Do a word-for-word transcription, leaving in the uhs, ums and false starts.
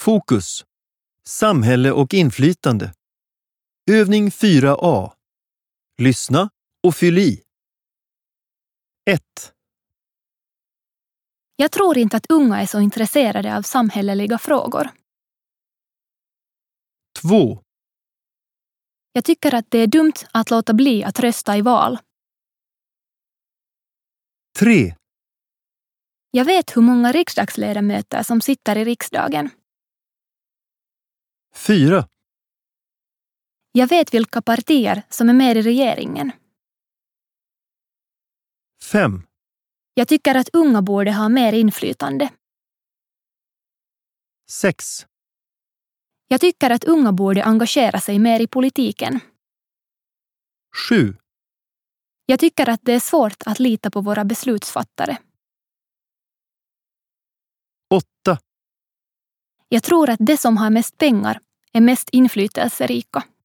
Fokus. Samhälle och inflytande. Övning fyra A. Lyssna och fyll i. ett. Jag tror inte att unga är så intresserade av samhälleliga frågor. två. Jag tycker att det är dumt att låta bli att rösta i val. tre. Jag vet hur många riksdagsledamöter som sitter i riksdagen. fyra. Jag vet vilka partier som är med i regeringen. fem. Jag tycker att unga borde ha mer inflytande. sex. Jag tycker att unga borde engagera sig mer i politiken. sju. Jag tycker att det är svårt att lita på våra beslutsfattare. åtta. Jag tror att de som har mest pengar är mest inflytelserika.